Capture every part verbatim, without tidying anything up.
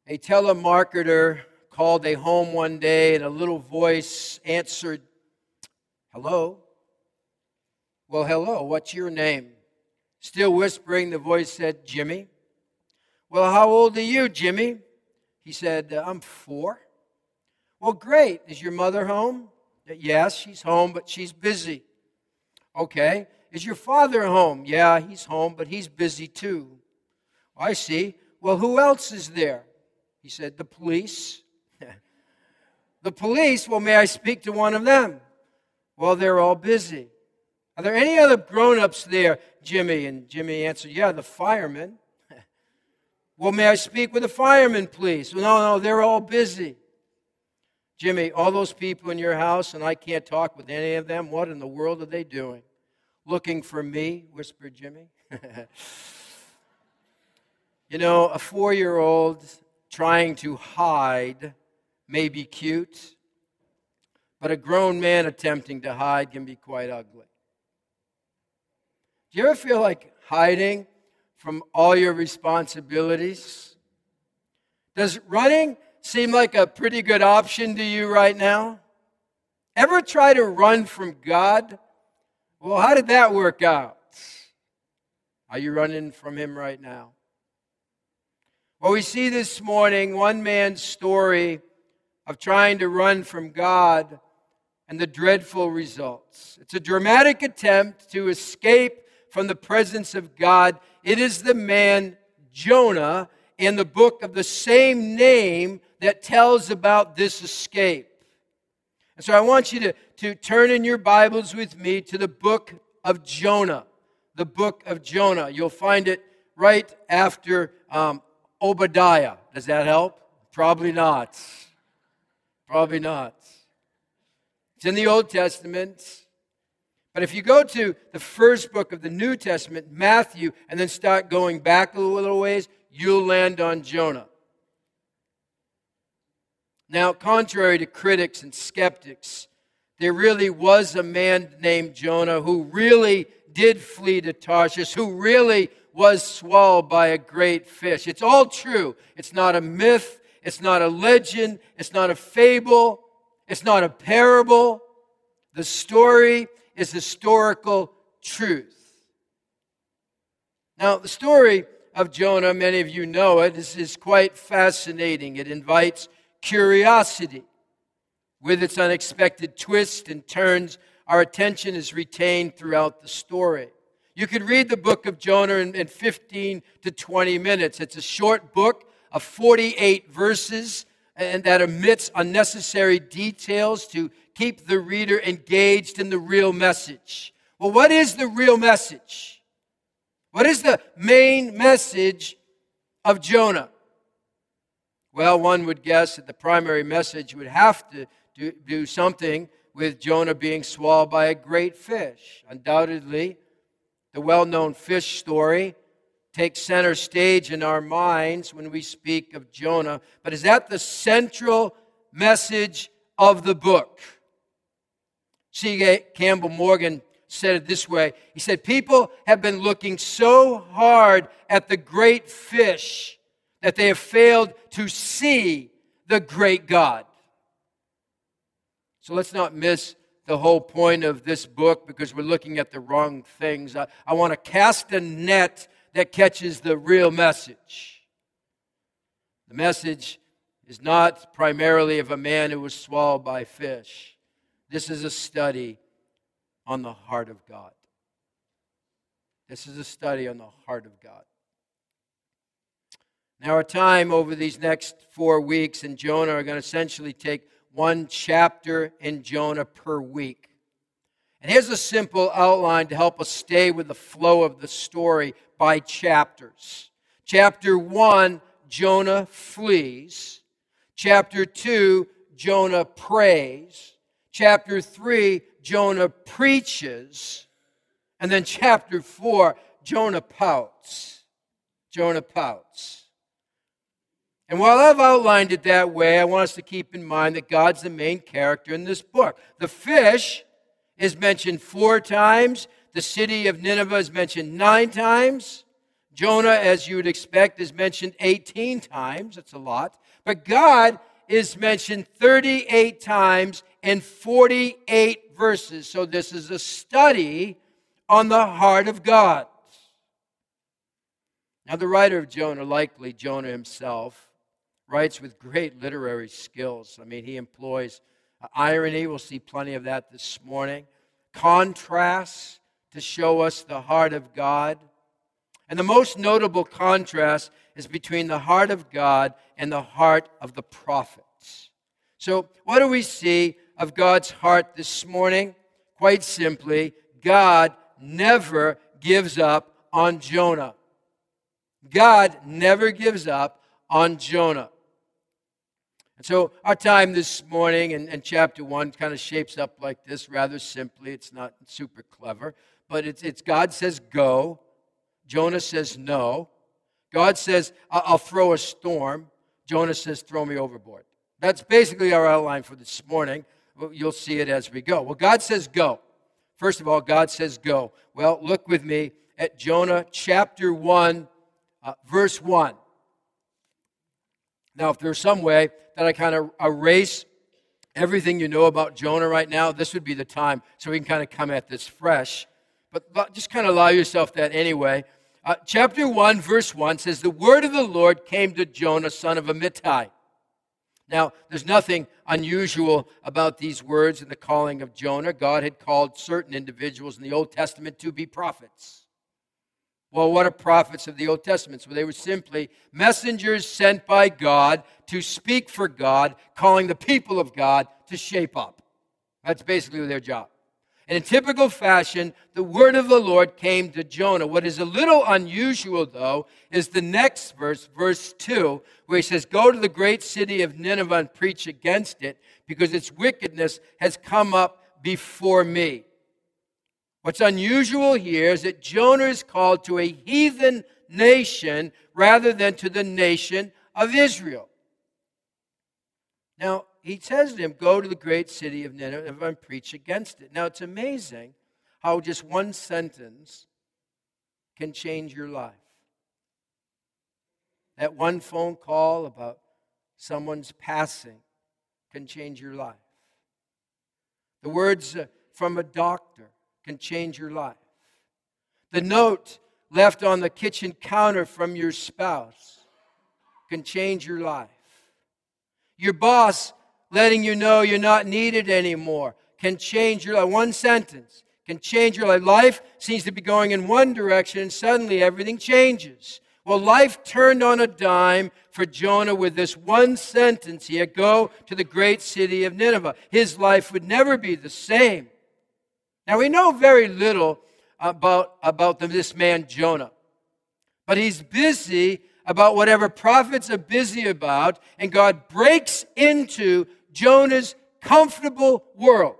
A telemarketer called a home one day, and a little voice answered, "Hello?" "Well, hello, what's your name?" Still whispering, the voice said, "Jimmy." "Well, how old are you, Jimmy?" He said, "I'm four." "Well, great. Is your mother home?" "Yes, she's home, but she's busy." "Okay. Is your father home?" "Yeah, he's home, but he's busy too." "I see. Well, who else is there?" He said, "The police." "The police? Well, may I speak to one of them?" "Well, they're all busy." "Are there any other grown-ups there, Jimmy?" And Jimmy answered, "Yeah, the firemen." "Well, may I speak with the firemen, please?" "No, no, they're all busy." "Jimmy, all those people in your house, and I can't talk with any of them. What in the world are they doing?" "Looking for me," whispered Jimmy. You know, a four-year-old trying to hide may be cute, but a grown man attempting to hide can be quite ugly. Do you ever feel like hiding from all your responsibilities? Does running seem like a pretty good option to you right now? Ever try to run from God? Well, how did that work out? Are you running from Him right now? Well, we see this morning one man's story of trying to run from God and the dreadful results. It's a dramatic attempt to escape from the presence of God. It is the man Jonah in the book of the same name that tells about this escape. And so I want you to, to turn in your Bibles with me to the book of Jonah. The book of Jonah. You'll find it right after um, Obadiah. Does that help? Probably not. Probably not. It's in the Old Testament. But if you go to the first book of the New Testament, Matthew, and then start going back a little ways, you'll land on Jonah. Now, contrary to critics and skeptics, there really was a man named Jonah who really did flee to Tarshish, who really was swallowed by a great fish. It's all true. It's not a myth. It's not a legend. It's not a fable. It's not a parable. The story is historical truth. Now, the story of Jonah, many of you know it, is, is quite fascinating. It invites curiosity. With its unexpected twists and turns, our attention is retained throughout the story. You could read the book of Jonah in, in fifteen to twenty minutes. It's a short book of forty-eight verses, and that omits unnecessary details to keep the reader engaged in the real message. Well, what is the real message? What is the main message of Jonah? Well, one would guess that the primary message would have to do, do something with Jonah being swallowed by a great fish. Undoubtedly, the well-known fish story takes center stage in our minds when we speak of Jonah. But is that the central message of the book? C. Campbell Morgan said it this way. He said, "People have been looking so hard at the great fish that they have failed to see the great God." So let's not miss the whole point of this book because we're looking at the wrong things. I, I want to cast a net that catches the real message. The message is not primarily of a man who was swallowed by fish. This is a study on the heart of God. This is a study on the heart of God. Now, our time over these next four weeks in Jonah are going to essentially take one chapter in Jonah per week. And here's a simple outline to help us stay with the flow of the story by chapters. Chapter one, Jonah flees. Chapter two, Jonah prays. Chapter three, Jonah preaches. And then chapter four, Jonah pouts. Jonah pouts. And while I've outlined it that way, I want us to keep in mind that God's the main character in this book. The fish is mentioned four times. The city of Nineveh is mentioned nine times. Jonah, as you would expect, is mentioned eighteen times. That's a lot. But God is mentioned thirty-eight times in forty-eight verses. So this is a study on the heart of God. Now, the writer of Jonah, likely Jonah himself, writes with great literary skills. I mean, he employs irony. We'll see plenty of that this morning. Contrasts to show us the heart of God. And the most notable contrast is between the heart of God and the heart of the prophets. So, what do we see of God's heart this morning? Quite simply, God never gives up on Jonah. God never gives up on Jonah. And so our time this morning in, in chapter one kind of shapes up like this, rather simply. It's not super clever, but it's, it's God says go. Jonah says no. God says, I'll throw a storm. Jonah says, throw me overboard. That's basically our outline for this morning. You'll see it as we go. Well, God says go. First of all, God says go. Well, look with me at Jonah chapter one, uh, verse one. Now, if there's some way that I kind of erase everything you know about Jonah right now, this would be the time so we can kind of come at this fresh. But just kind of allow yourself that anyway. Uh, chapter one, verse one says, the word of the Lord came to Jonah, son of Amittai. Now, there's nothing unusual about these words in the calling of Jonah. God had called certain individuals in the Old Testament to be prophets. Well, what are prophets of the Old Testament? Well, they were simply messengers sent by God to speak for God, calling the people of God to shape up. That's basically their job. And in typical fashion, the word of the Lord came to Jonah. What is a little unusual, though, is the next verse, verse two, where he says, go to the great city of Nineveh and preach against it, because its wickedness has come up before me. What's unusual here is that Jonah is called to a heathen nation rather than to the nation of Israel. Now, he says to him, go to the great city of Nineveh and preach against it. Now, it's amazing how just one sentence can change your life. That one phone call about someone's passing can change your life. The words from a doctor can change your life. The note left on the kitchen counter from your spouse can change your life. Your boss letting you know you're not needed anymore can change your life. One sentence can change your life. Life seems to be going in one direction, and suddenly everything changes. Well, life turned on a dime for Jonah with this one sentence here, go to the great city of Nineveh. His life would never be the same. Now, we know very little about, about this man Jonah, but he's busy about whatever prophets are busy about, and God breaks into Jonah's comfortable world.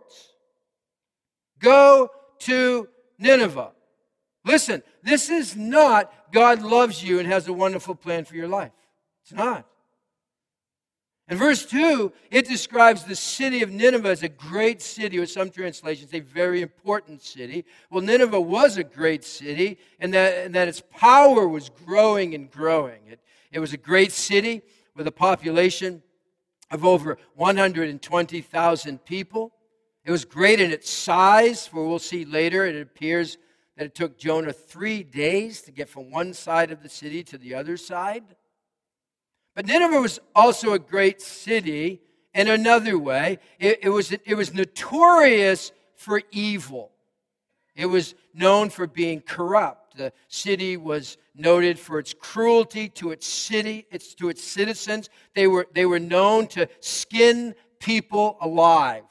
Go to Nineveh. Listen, this is not God loves you and has a wonderful plan for your life. It's not. In verse two, it describes the city of Nineveh as a great city, or some translations, a very important city. Well, Nineveh was a great city, and that, and that its power was growing and growing. It, it was a great city with a population of over one hundred twenty thousand people. It was great in its size, for we'll see later it appears that it took Jonah three days to get from one side of the city to the other side. But Nineveh was also a great city in another way. It, it, was, it was notorious for evil. It was known for being corrupt. The city was noted for its cruelty to its city, its, to its citizens. They were, they were known to skin people alive.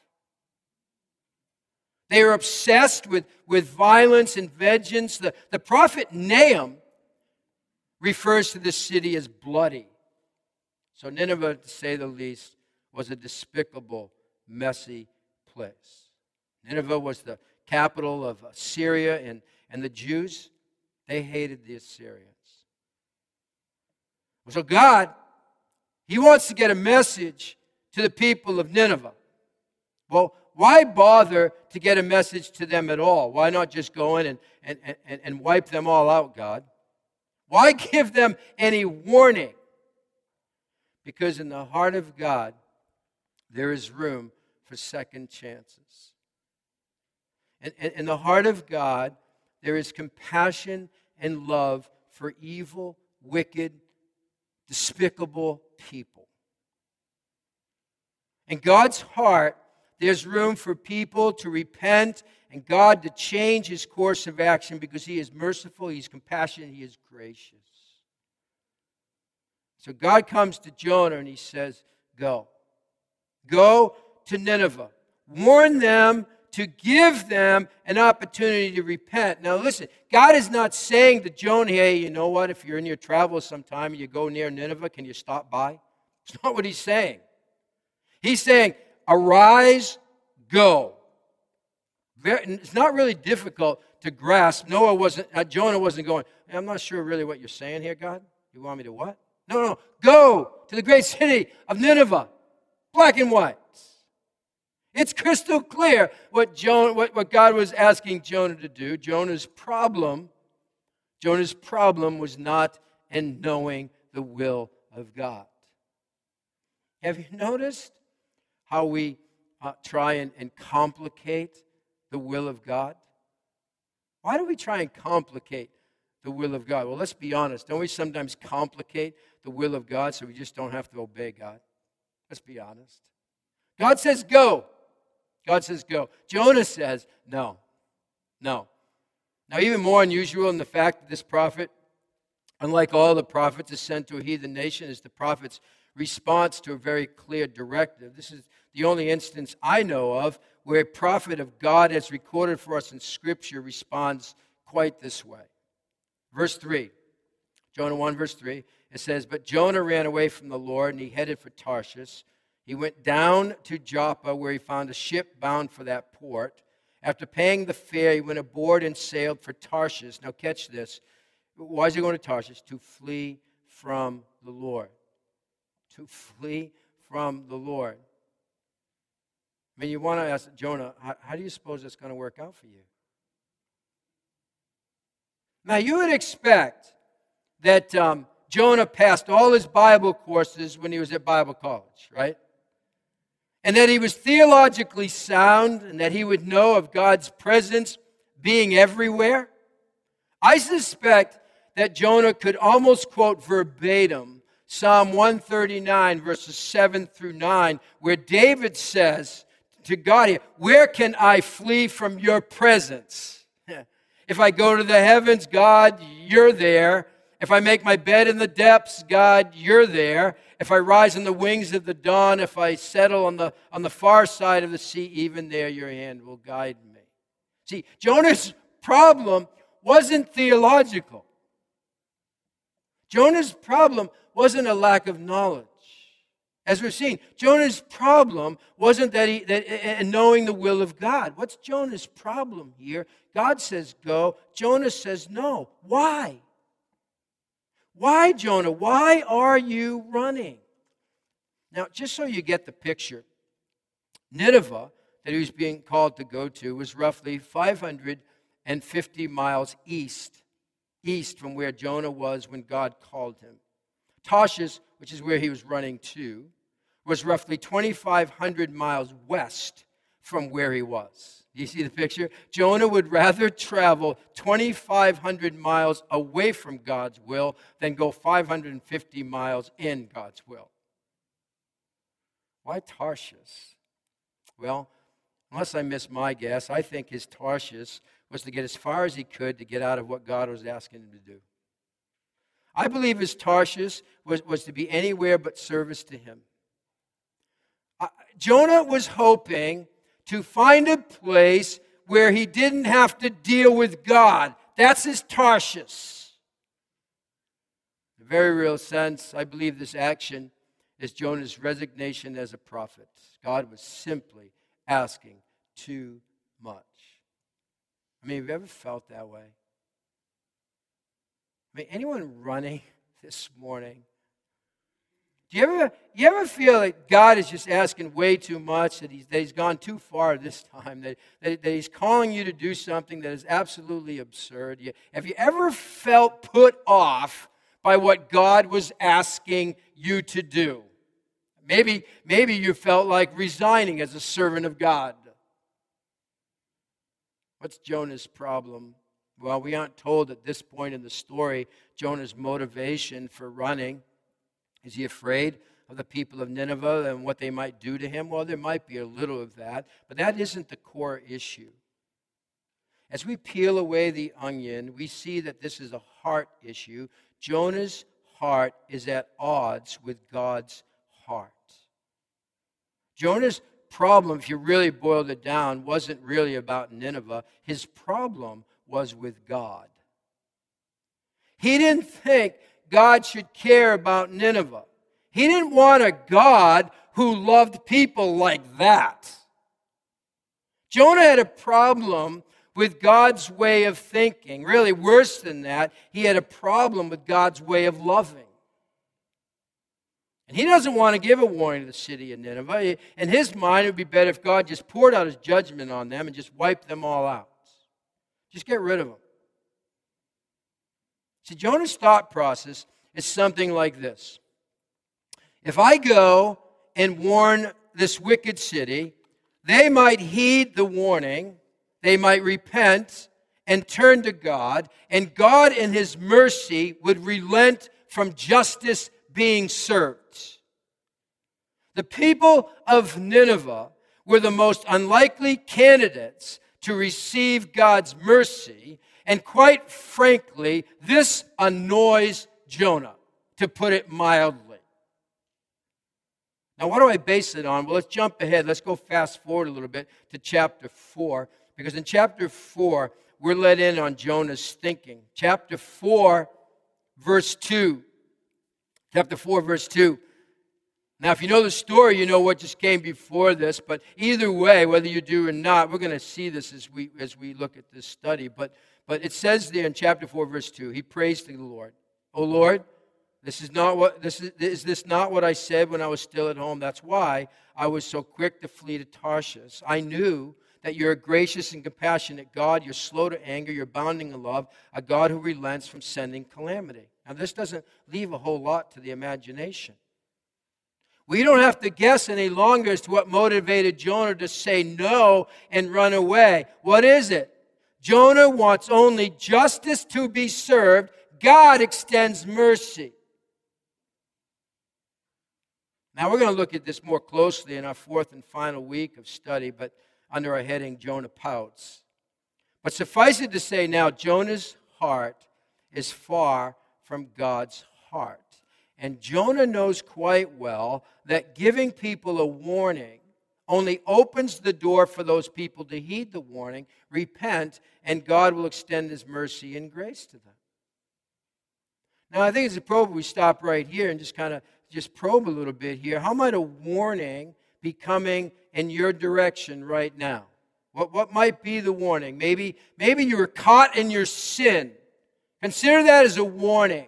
They were obsessed with, with violence and vengeance. The, the prophet Nahum refers to this city as bloody. So Nineveh, to say the least, was a despicable, messy place. Nineveh was the capital of Assyria, and, and the Jews, they hated the Assyrians. So God, He wants to get a message to the people of Nineveh. Well, why bother to get a message to them at all? Why not just go in and, and, and, and wipe them all out, God? Why give them any warning? Because in the heart of God, there is room for second chances. And in the heart of God, there is compassion and love for evil, wicked, despicable people. In God's heart, there's room for people to repent and God to change his course of action because he is merciful, he's compassionate, he is gracious. So God comes to Jonah and he says, go. Go to Nineveh. Warn them to give them an opportunity to repent. Now listen, God is not saying to Jonah, hey, you know what, if you're in your travels sometime and you go near Nineveh, can you stop by? It's not what he's saying. He's saying, arise, go. It's not really difficult to grasp. Noah wasn't, uh, Jonah wasn't going, hey, I'm not sure really what you're saying here, God. You want me to what? No, no, go to the great city of Nineveh. Black and white. It's crystal clear what, Jonah, what, what God was asking Jonah to do. Jonah's problem, Jonah's problem was not in knowing the will of God. Have you noticed how we uh, try and, and complicate the will of God? Why do we try and complicate the will of God? Well, let's be honest. Don't we sometimes complicate the will of God so we just don't have to obey God? Let's be honest. God says go. God says go. Jonah says no. No. Now, even more unusual in the fact that this prophet, unlike all the prophets, is sent to a heathen nation, is the prophet's response to a very clear directive. This is the only instance I know of where a prophet of God, as recorded for us in Scripture, responds quite this way. Verse three, Jonah one, verse three, it says, but Jonah ran away from the Lord, and he headed for Tarshish. He went down to Joppa, where he found a ship bound for that port. After paying the fare, he went aboard and sailed for Tarshish. Now catch this. Why is he going to Tarshish? To flee from the Lord. To flee from the Lord. I mean, you want to ask Jonah, how, how do you suppose that's going to work out for you? Now, you would expect that um, Jonah passed all his Bible courses when he was at Bible college, right? And that he was theologically sound and that he would know of God's presence being everywhere. I suspect that Jonah could almost quote verbatim Psalm one thirty-nine, verses seven through nine, where David says to God here, where can I flee from your presence? If I go to the heavens, God, you're there. If I make my bed in the depths, God, you're there. If I rise on the wings of the dawn, if I settle on the, on the far side of the sea, even there your hand will guide me. See, Jonah's problem wasn't theological. Jonah's problem wasn't a lack of knowledge. As we've seen, Jonah's problem wasn't that he that and knowing the will of God. What's Jonah's problem here? God says go. Jonah says no. Why? Why, Jonah? Why are you running? Now, just so you get the picture, Nineveh, that he was being called to go to, was roughly five hundred fifty miles east, east from where Jonah was when God called him. Tarshish, which is where he was running to, was roughly twenty-five hundred miles west from where he was. Do you see the picture? Jonah would rather travel twenty-five hundred miles away from God's will than go five hundred fifty miles in God's will. Why Tarshish? Well, unless I miss my guess, I think his Tarshish was to get as far as he could to get out of what God was asking him to do. I believe his Tarshish was, was to be anywhere but service to him. Uh, Jonah was hoping to find a place where he didn't have to deal with God. That's his Tarshish. In a very real sense, I believe this action is Jonah's resignation as a prophet. God was simply asking too much. I mean, have you ever felt that way? I mean, anyone running this morning, do Do you ever, you ever feel like God is just asking way too much, that he's, that he's gone too far this time, that, that, that he's calling you to do something that is absolutely absurd? You, have you ever felt put off by what God was asking you to do? Maybe, maybe you felt like resigning as a servant of God. What's Jonah's problem? Well, we aren't told at this point in the story Jonah's motivation for running. Is he afraid of the people of Nineveh and what they might do to him? Well, there might be a little of that, but that isn't the core issue. As we peel away the onion, we see that this is a heart issue. Jonah's heart is at odds with God's heart. Jonah's problem, if you really boiled it down, wasn't really about Nineveh. His problem was with God. He didn't think God should care about Nineveh. He didn't want a God who loved people like that. Jonah had a problem with God's way of thinking. Really, worse than that, he had a problem with God's way of loving. And he doesn't want to give a warning to the city of Nineveh. In his mind, it would be better if God just poured out his judgment on them and just wiped them all out. Just get rid of them. See, Jonah's thought process is something like this. If I go and warn this wicked city, they might heed the warning, they might repent and turn to God, and God in his mercy would relent from justice being served. The people of Nineveh were the most unlikely candidates to receive God's mercy. And quite frankly, this annoys Jonah, to put it mildly. Now, what do I base it on? Well, let's jump ahead. Let's go fast forward a little bit to chapter four. Because in chapter four, we're let in on Jonah's thinking. Chapter four, verse two. Chapter four, verse two. Now, if you know the story, you know what just came before this. But either way, whether you do or not, we're going to see this as we as we look at this study. But But it says there in chapter four, verse two, he prays to the Lord. "O Lord, this is not what this is, is this not what I said when I was still at home? That's why I was so quick to flee to Tarshish. I knew that you're a gracious and compassionate God. You're slow to anger. You're abounding in love, a God who relents from sending calamity." Now, this doesn't leave a whole lot to the imagination. We don't have to guess any longer as to what motivated Jonah to say no and run away. What is it? Jonah wants only justice to be served. God extends mercy. Now we're going to look at this more closely in our fourth and final week of study, but under our heading, Jonah pouts. But suffice it to say now, Jonah's heart is far from God's heart. And Jonah knows quite well that giving people a warning only opens the door for those people to heed the warning, repent, and God will extend his mercy and grace to them. Now, I think it's appropriate we stop right here and just kind of just probe a little bit here. How might a warning be coming in your direction right now? What, what might be the warning? Maybe, maybe you were caught in your sin. Consider that as a warning.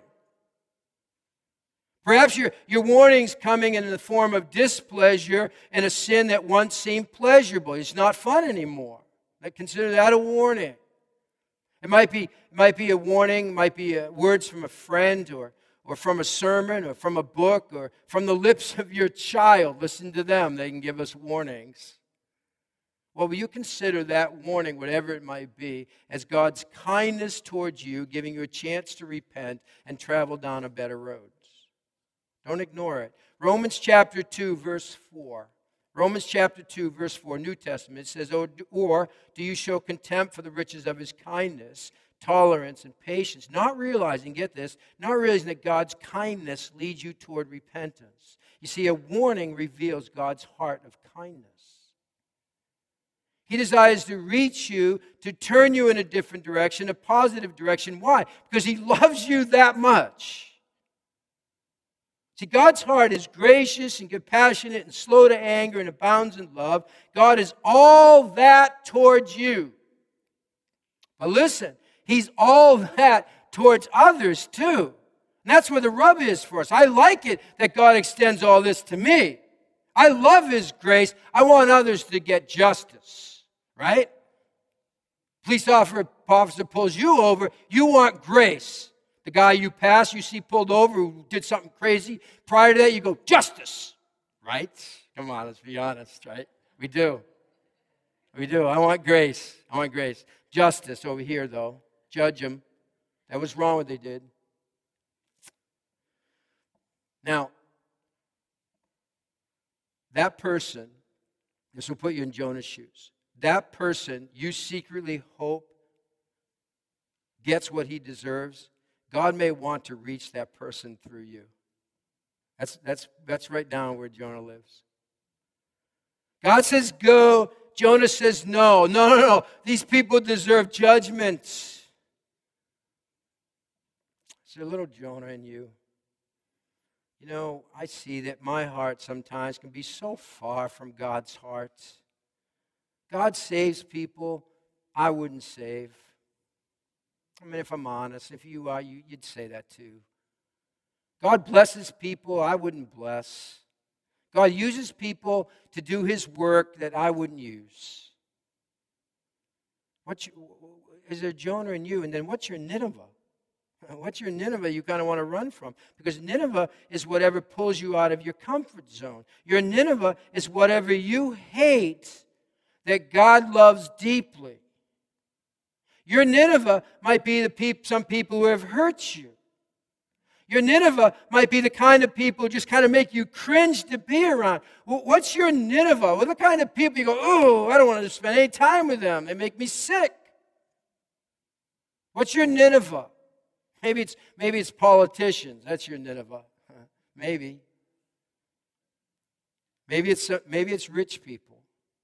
Perhaps your, your warning's coming in the form of displeasure and a sin that once seemed pleasurable. It's not fun anymore. Consider that a warning. It might be, it might be a warning, might be uh, words from a friend or, or from a sermon or from a book or from the lips of your child. Listen to them. They can give us warnings. Well, will you consider that warning, whatever it might be, as God's kindness towards you, giving you a chance to repent and travel down a better road? Don't ignore it. Romans chapter two, verse four. Romans chapter two, verse four, New Testament. It says, "Or do you show contempt for the riches of his kindness, tolerance, and patience, not realizing," get this, "not realizing that God's kindness leads you toward repentance." You see, a warning reveals God's heart of kindness. He desires to reach you, to turn you in a different direction, a positive direction. Why? Because he loves you that much. See, God's heart is gracious and compassionate and slow to anger and abounds in love. God is all that towards you. But listen, he's all that towards others too. And that's where the rub is for us. I like it that God extends all this to me. I love His grace. I want others to get justice, right? Police officer pulls you over. You want grace. The guy you pass, you see pulled over who did something crazy. Prior to that, you go, justice, right? Come on, let's be honest, right? We do. We do. I want grace. I want grace. Justice over here, though. Judge them. That was wrong what they did. Now, that person, this will put you in Jonah's shoes. That person you secretly hope gets what he deserves. God may want to reach that person through you. That's, that's, that's right down where Jonah lives. God says go. Jonah says no. No, no, no. These people deserve judgment. Is there a little Jonah in you? You know, I see that my heart sometimes can be so far from God's heart. God saves people I wouldn't save. I mean, if I'm honest, if you are, you, you'd say that too. God blesses people I wouldn't bless. God uses people to do His work that I wouldn't use. What's your, is there Jonah in you? And then what's your Nineveh? What's your Nineveh you kind of want to run from? Because Nineveh is whatever pulls you out of your comfort zone. Your Nineveh is whatever you hate that God loves deeply. Your Nineveh might be the peop- some people who have hurt you. Your Nineveh might be the kind of people who just kind of make you cringe to be around. Well, what's your Nineveh? What are the kind of people you go, oh, I don't want to spend any time with them. They make me sick. What's your Nineveh? Maybe it's, maybe it's politicians. That's your Nineveh. Maybe. Maybe it's, maybe it's rich people.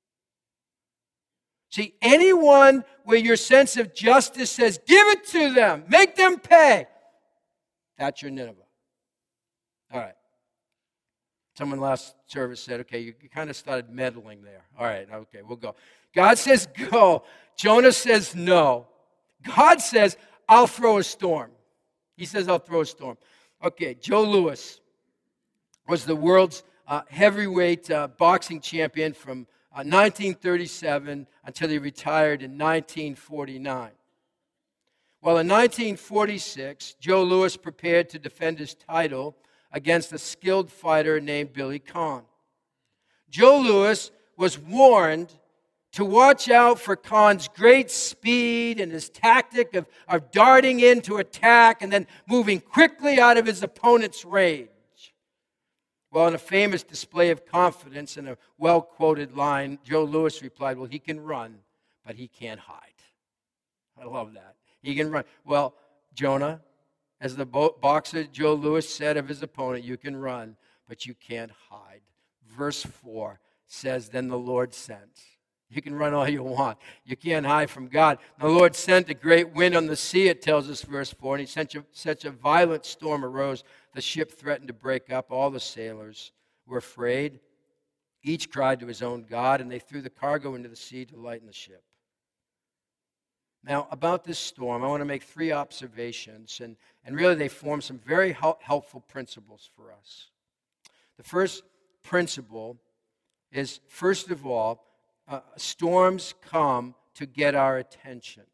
See, anyone where your sense of justice says, give it to them, make them pay, that's your Nineveh. All right. Someone last service said, okay, you, you kind of started meddling there. All right, okay, we'll go. God says go. Jonah says no. God says, I'll throw a storm. He says, I'll throw a storm. Okay, Joe Louis was the world's uh, heavyweight uh, boxing champion from uh, nineteen thirty-seven until he retired in nineteen forty-nine. Well, in nineteen forty-six, Joe Louis prepared to defend his title against a skilled fighter named Billy Conn. Joe Louis was warned to watch out for Conn's great speed and his tactic of, of darting in to attack and then moving quickly out of his opponent's range. Well, in a famous display of confidence and a well-quoted line, Joe Louis replied, well, he can run, but he can't hide. I love that. He can run. Well, Jonah, as the bo- boxer Joe Louis said of his opponent, you can run, but you can't hide. Verse four says, then the Lord sent. You can run all you want. You can't hide from God. The Lord sent a great wind on the sea, it tells us, verse four, and he sent a, such a violent storm arose, the ship threatened to break up. All the sailors were afraid. Each cried to his own God, and they threw the cargo into the sea to lighten the ship. Now, about this storm, I want to make three observations, and, and really they form some very hel- helpful principles for us. The first principle is, first of all, uh, storms come to get our attention.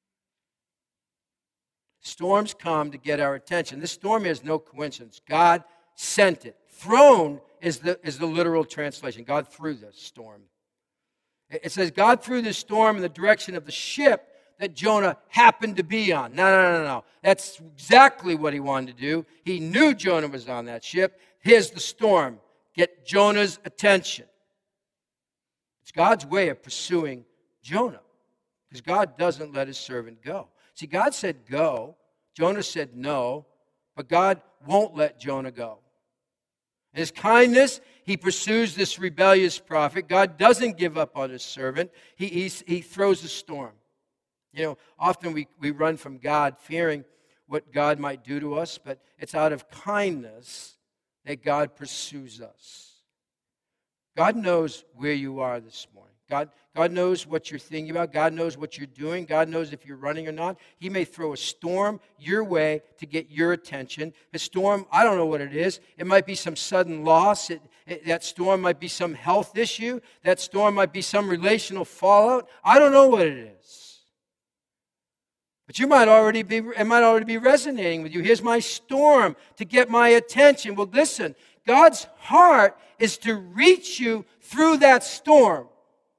Storms come to get our attention. This storm is no coincidence. God sent it. Thrown is the, is the literal translation. God threw this storm. It says God threw this storm in the direction of the ship that Jonah happened to be on. No, no, no, no. That's exactly what he wanted to do. He knew Jonah was on that ship. Here's the storm. Get Jonah's attention. It's God's way of pursuing Jonah, because God doesn't let his servant go. See, God said go. Jonah said no, but God won't let Jonah go. In his kindness, he pursues this rebellious prophet. God doesn't give up on his servant. He, he, he throws a storm. You know, often we, we run from God fearing what God might do to us, but it's out of kindness that God pursues us. God knows where you are this morning. God, God knows what you're thinking about. God knows what you're doing. God knows if you're running or not. He may throw a storm your way to get your attention. A storm, I don't know what it is. It might be some sudden loss. It, it, that storm might be some health issue. That storm might be some relational fallout. I don't know what it is. But you might already be, it might already be resonating with you. Here's my storm to get my attention. Well, listen, God's heart is to reach you through that storm.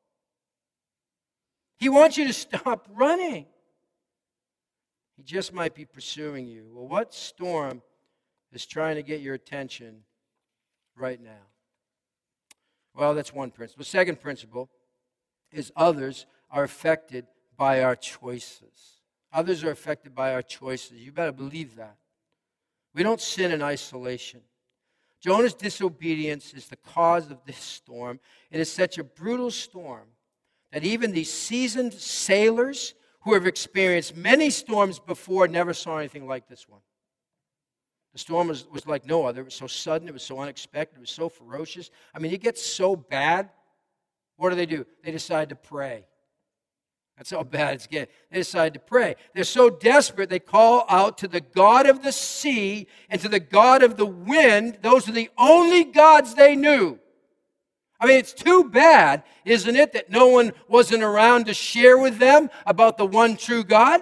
He wants you to stop running. He just might be pursuing you. Well, what storm is trying to get your attention right now? Well, that's one principle. The second principle is others are affected by our choices. Others are affected by our choices. You better believe that. We don't sin in isolation. Jonah's disobedience is the cause of this storm. It is such a brutal storm that even these seasoned sailors who have experienced many storms before never saw anything like this one. The storm was, was like no other. It was so sudden. It was so unexpected. It was so ferocious. I mean, it gets so bad. What do they do? They decide to pray. That's how bad it's getting. They decide to pray. They're so desperate, they call out to the God of the sea and to the God of the wind. Those are the only gods they knew. I mean, it's too bad, isn't it, that no one wasn't around to share with them about the one true God?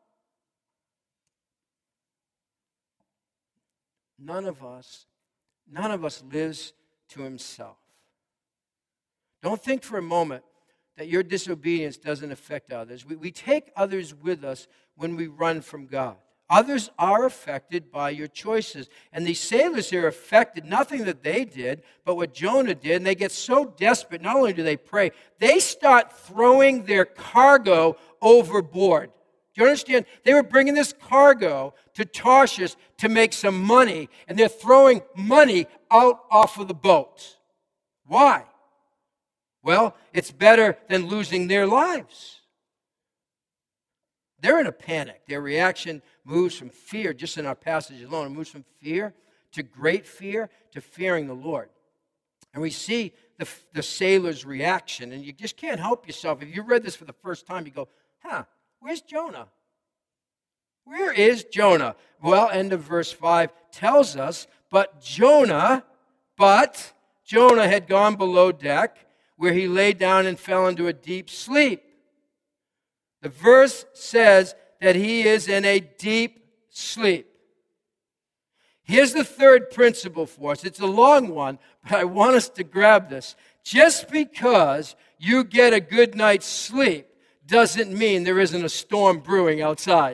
None of us, none of us lives to himself. Don't think for a moment that your disobedience doesn't affect others. We, we take others with us when we run from God. Others are affected by your choices. And these sailors here are affected, nothing that they did, but what Jonah did. And they get so desperate, not only do they pray, they start throwing their cargo overboard. Do you understand? They were bringing this cargo to Tarshish to make some money, and they're throwing money out off of the boat. Why? Well, it's better than losing their lives. They're in a panic. Their reaction moves from fear, just in our passage alone, it moves from fear to great fear to fearing the Lord. And we see the, the sailor's reaction, and you just can't help yourself. If you read this for the first time, you go, huh, where's Jonah? Where is Jonah? Well, end of verse five tells us, but Jonah, but Jonah had gone below deck, where he lay down and fell into a deep sleep. The verse says that he is in a deep sleep. Here's the third principle for us. It's a long one, but I want us to grab this. Just because you get a good night's sleep doesn't mean there isn't a storm brewing outside.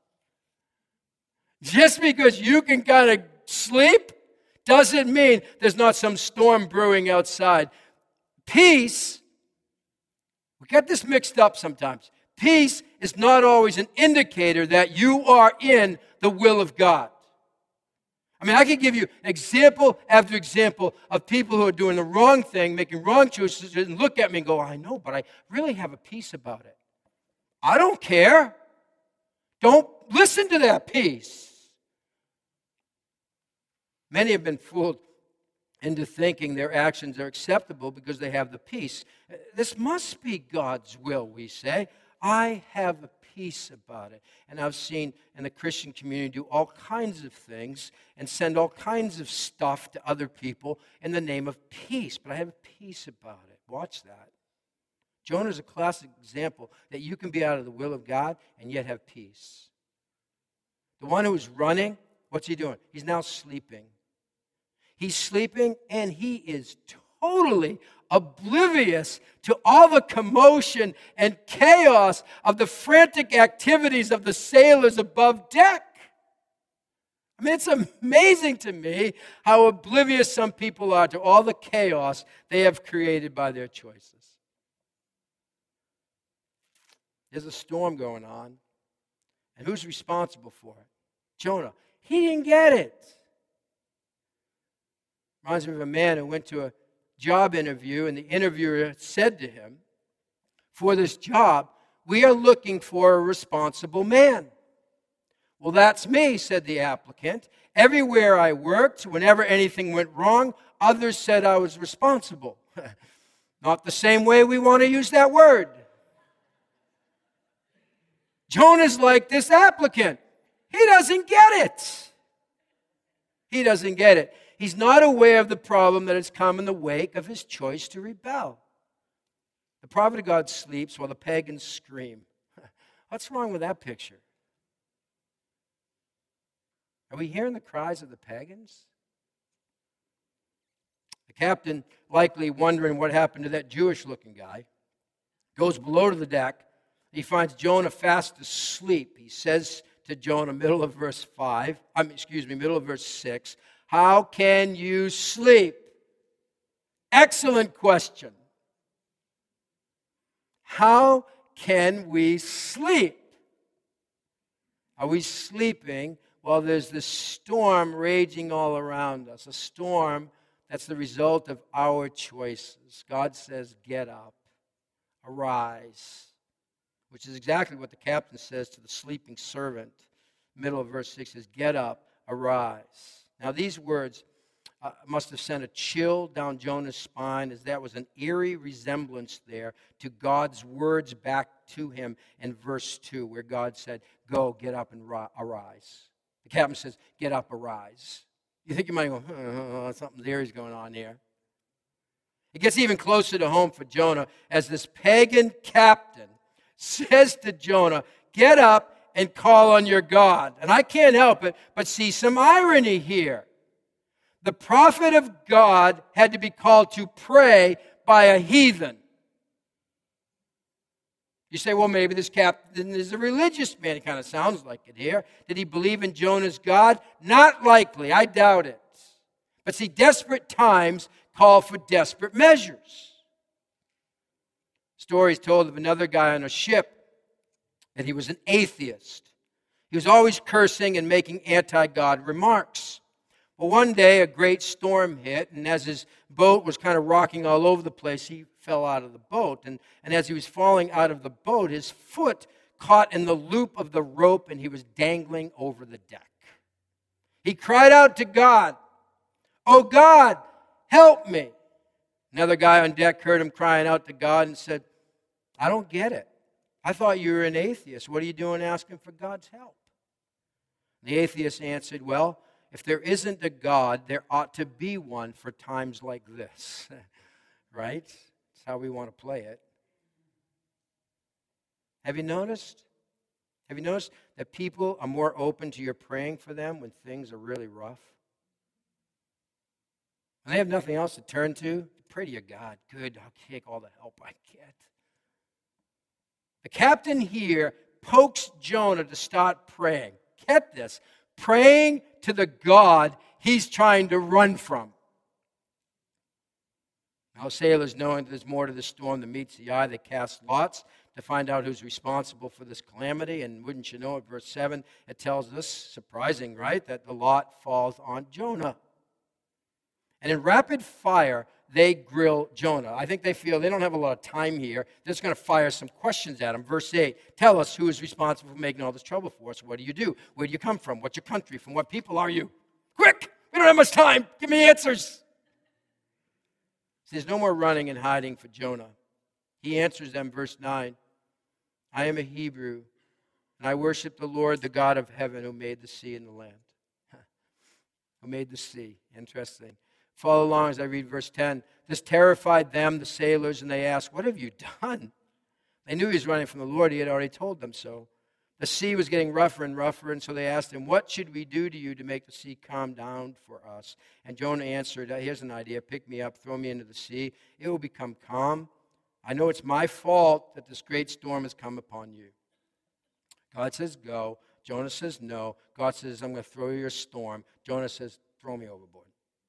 Just because you can kind of sleep doesn't mean there's not some storm brewing outside. Peace, we get this mixed up sometimes. Peace is not always an indicator that you are in the will of God. I mean, I could give you example after example of people who are doing the wrong thing, making wrong choices, and look at me and go, I know, but I really have a peace about it. I don't care. Don't listen to that peace. Many have been fooled into thinking their actions are acceptable because they have the peace. This must be God's will, we say. I have a peace about it. And I've seen in the Christian community do all kinds of things and send all kinds of stuff to other people in the name of peace. But I have a peace about it. Watch that. Jonah is a classic example that you can be out of the will of God and yet have peace. The one who is running, what's he doing? He's now sleeping. He's sleeping and he is totally oblivious to all the commotion and chaos of the frantic activities of the sailors above deck. I mean, it's amazing to me how oblivious some people are to all the chaos they have created by their choices. There's a storm going on, and who's responsible for it? Jonah. He didn't get it. Reminds me of a man who went to a job interview, and the interviewer said to him, for this job, we are looking for a responsible man. Well, that's me, said the applicant. Everywhere I worked, whenever anything went wrong, others said I was responsible. Not the same way we want to use that word. Jonah's like this applicant. He doesn't get it. He doesn't get it. He's not aware of the problem that has come in the wake of his choice to rebel. The prophet of God sleeps while the pagans scream. What's wrong with that picture? Are we hearing the cries of the pagans? The captain, likely wondering what happened to that Jewish-looking guy, goes below to the deck. He finds Jonah fast asleep. He says to Jonah, middle of verse five, I mean, excuse me, middle of verse six, how can you sleep? Excellent question. How can we sleep? Are we sleeping while there's this storm raging all around us? A storm that's the result of our choices. God says, get up, arise, which is exactly what the captain says to the sleeping servant. Middle of verse six says, get up, arise. Now these words uh, must have sent a chill down Jonah's spine, as that was an eerie resemblance there to God's words back to him in verse two, where God said, go, get up and ri- arise. The captain says, get up, arise. You think you might go, oh, something eerie's going on here. It gets even closer to home for Jonah as this pagan captain says to Jonah, get up and call on your God. And I can't help it but see some irony here. The prophet of God had to be called to pray by a heathen. You say, well, maybe this captain is a religious man. It kind of sounds like it here. Did he believe in Jonah's God? Not likely. I doubt it. But see, desperate times call for desperate measures. Stories told of another guy on a ship, and he was an atheist. He was always cursing and making anti-God remarks. Well, one day a great storm hit, and as his boat was kind of rocking all over the place, he fell out of the boat. And, and as he was falling out of the boat, his foot caught in the loop of the rope, and he was dangling over the deck. He cried out to God, oh God, help me. Another guy on deck heard him crying out to God and said, I don't get it. I thought you were an atheist. What are you doing asking for God's help? The atheist answered, well, if there isn't a God, there ought to be one for times like this. Right? That's how we want to play it. Have you noticed? Have you noticed that people are more open to your praying for them when things are really rough? When they have nothing else to turn to, pray to your God. Good, I'll take all the help I get. The captain here pokes Jonah to start praying. Get this. Praying to the God he's trying to run from. Now, sailors, knowing that there's more to the storm than meets the eye, they cast lots to find out who's responsible for this calamity. And wouldn't you know it, verse seven, it tells us, surprising, right, that the lot falls on Jonah. And in rapid fire, they grill Jonah. I think they feel they don't have a lot of time here. They're just going to fire some questions at him. Verse eight, tell us who is responsible for making all this trouble for us. What do you do? Where do you come from? What's your country? From what people are you? Quick! We don't have much time. Give me answers. See, there's no more running and hiding for Jonah. He answers them, verse nine, I am a Hebrew, and I worship the Lord, the God of heaven, who made the sea and the land. Who made the sea. Interesting. Follow along as I read verse ten. This terrified them, the sailors, and they asked, what have you done? They knew he was running from the Lord. He had already told them so. The sea was getting rougher and rougher, and so they asked him, what should we do to you to make the sea calm down for us? And Jonah answered, here's an idea. Pick me up, throw me into the sea. It will become calm. I know it's my fault that this great storm has come upon you. God says, go. Jonah says, no. God says, I'm going to throw you a storm. Jonah says, throw me overboard.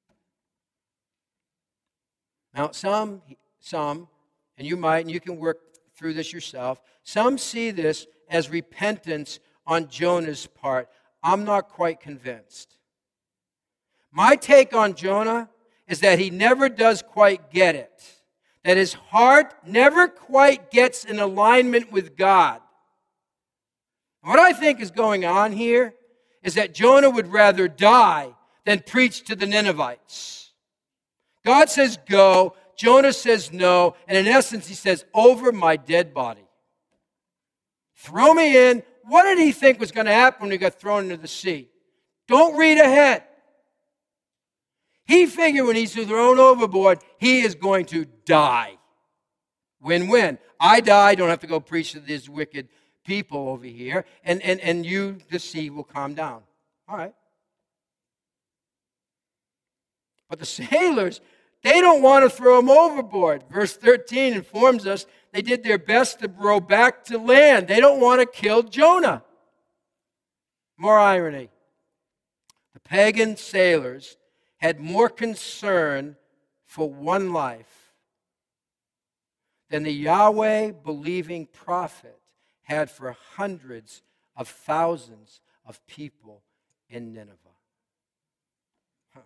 Now, some, some, and you might, and you can work through this yourself, some see this as repentance on Jonah's part. I'm not quite convinced. My take on Jonah is that he never does quite get it, that his heart never quite gets in alignment with God. What I think is going on here is that Jonah would rather die than preach to the Ninevites. God says, go. Jonah says no, and in essence he says, over my dead body. Throw me in. What did he think was going to happen when he got thrown into the sea? Don't read ahead. He figured when he's thrown overboard, he is going to die. Win-win. I die, don't have to go preach to these wicked people over here, and, and, and you, the sea, will calm down. All right. But the sailors, they don't want to throw him overboard. Verse thirteen informs us they did their best to row back to land. They don't want to kill Jonah. More irony. The pagan sailors had more concern for one life than the Yahweh-believing prophet had for hundreds of thousands of people in Nineveh. Huh.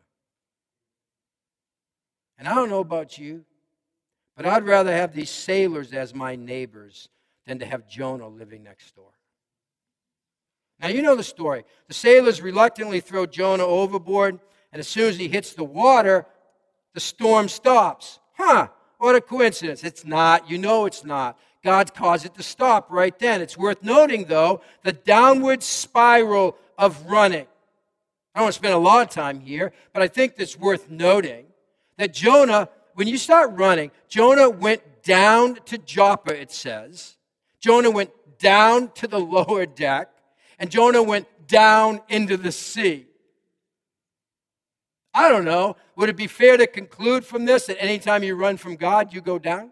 And I don't know about you, but I'd rather have these sailors as my neighbors than to have Jonah living next door. Now, you know the story. The sailors reluctantly throw Jonah overboard, and as soon as he hits the water, the storm stops. Huh, what a coincidence. It's not. You know it's not. God caused it to stop right then. It's worth noting, though, the downward spiral of running. I don't want to spend a lot of time here, but I think it's worth noting that Jonah, when you start running, Jonah went down to Joppa, it says. Jonah went down to the lower deck, and Jonah went down into the sea. I don't know. Would it be fair to conclude from this that anytime you run from God, you go down?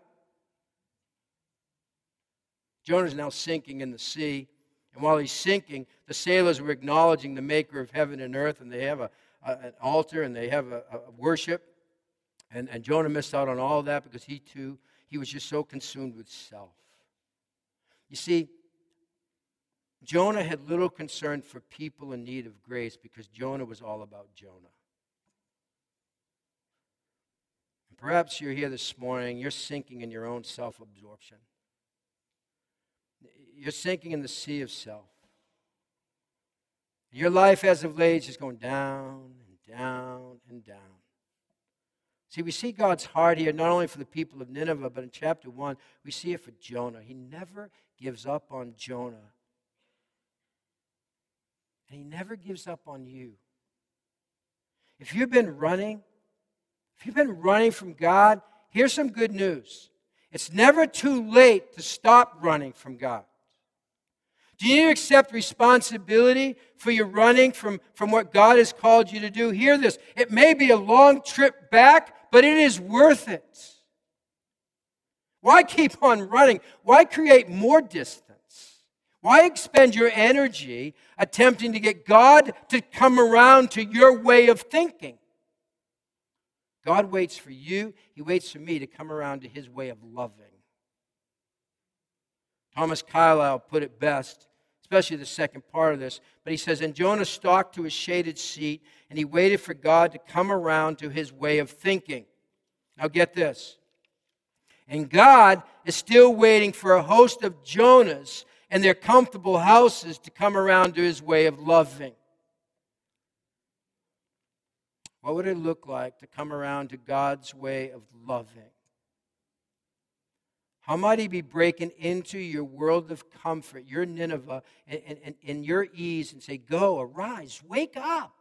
Jonah's now sinking in the sea. And while he's sinking, the sailors were acknowledging the maker of heaven and earth, and they have a, a, an altar, and they have a, a worship. And, and Jonah missed out on all of that because he too, he was just so consumed with self. You see, Jonah had little concern for people in need of grace because Jonah was all about Jonah. Perhaps you're here this morning, you're sinking in your own self-absorption. You're sinking in the sea of self. Your life as of late is just going down and down and down. See, we see God's heart here not only for the people of Nineveh, but in chapter one, we see it for Jonah. He never gives up on Jonah. And he never gives up on you. If you've been running, If you've been running from God, here's some good news. It's never too late to stop running from God. Do you need to accept responsibility for your running from, from what God has called you to do? Hear this. It may be a long trip back, but it is worth it. Why keep on running? Why create more distance? Why expend your energy attempting to get God to come around to your way of thinking? God waits for you. He waits for me to come around to his way of loving. Thomas Carlyle put it best, especially the second part of this. But he says, and Jonah stalked to his shaded seat, and he waited for God to come around to his way of thinking. Now get this. And God is still waiting for a host of Jonahs and their comfortable houses to come around to his way of loving. What would it look like to come around to God's way of loving? How might he be breaking into your world of comfort, your Nineveh, and, and, and your ease and say, go, arise, wake up?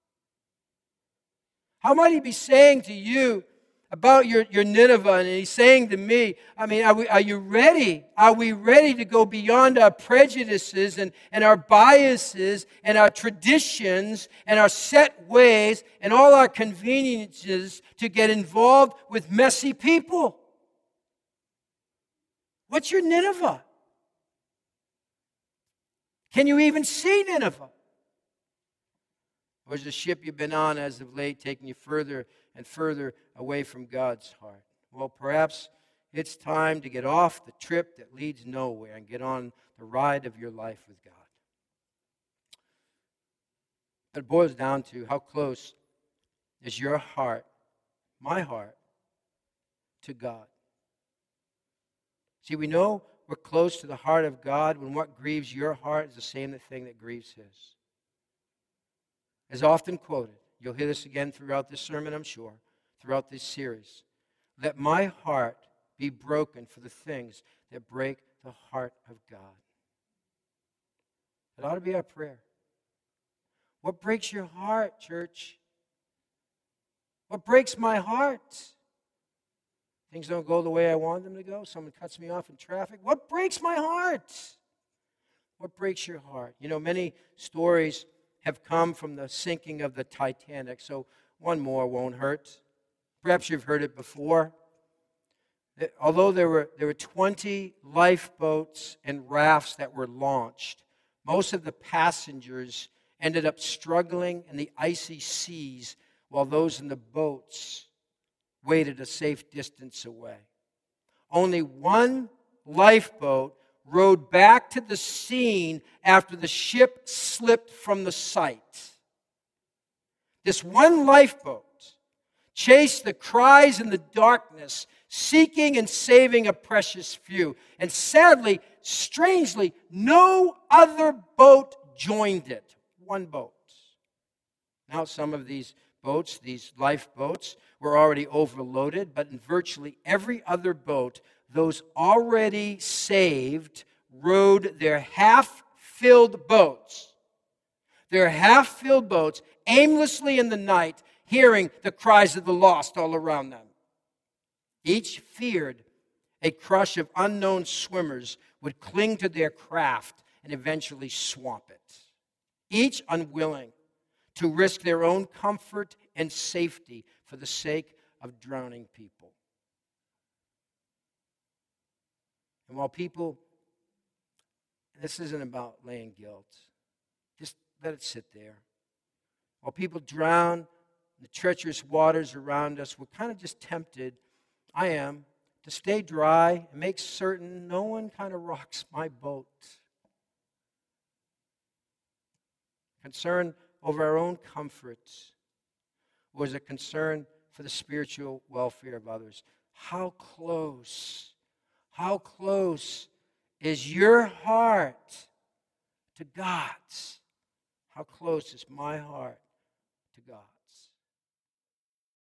How might he be saying to you about your, your Nineveh, and he's saying to me, I mean, are, we, are you ready? Are we ready to go beyond our prejudices and, and our biases and our traditions and our set ways and all our conveniences to get involved with messy people? What's your Nineveh? Can you even see Nineveh? Or is the ship you've been on as of late taking you further and further away from God's heart? Well, perhaps it's time to get off the trip that leads nowhere and get on the ride of your life with God. It boils down to how close is your heart, my heart, to God. See, we know we're close to the heart of God when what grieves your heart is the same thing that grieves his. As often quoted, you'll hear this again throughout this sermon, I'm sure, throughout this series. let my heart be broken for the things that break the heart of God. It ought to be our prayer. What breaks your heart, church? What breaks my heart? Things don't go the way I want them to go. Someone cuts me off in traffic. What breaks my heart? What breaks your heart? You know, many stories have come from the sinking of the Titanic, so one more won't hurt. Perhaps you've heard it before. Although there were, there were twenty lifeboats and rafts that were launched, most of the passengers ended up struggling in the icy seas while those in the boats waited a safe distance away. Only one lifeboat rowed back to the scene after the ship slipped from the sight. This one lifeboat chased the cries in the darkness, seeking and saving a precious few. And sadly, strangely, no other boat joined it. One boat. Now, some of these boats, these lifeboats, were already overloaded, but in virtually every other boat, those already saved rowed their half-filled boats. Their half-filled boats aimlessly in the night, hearing the cries of the lost all around them. Each feared a crush of unknown swimmers would cling to their craft and eventually swamp it. Each unwilling to risk their own comfort and safety for the sake of drowning people. And while people, this isn't about laying guilt, just let it sit there. While people drown in the treacherous waters around us, we're kind of just tempted, I am, to stay dry and make certain no one kind of rocks my boat. Concern over our own comforts was a concern for the spiritual welfare of others. How close, how close is your heart to God's? How close is my heart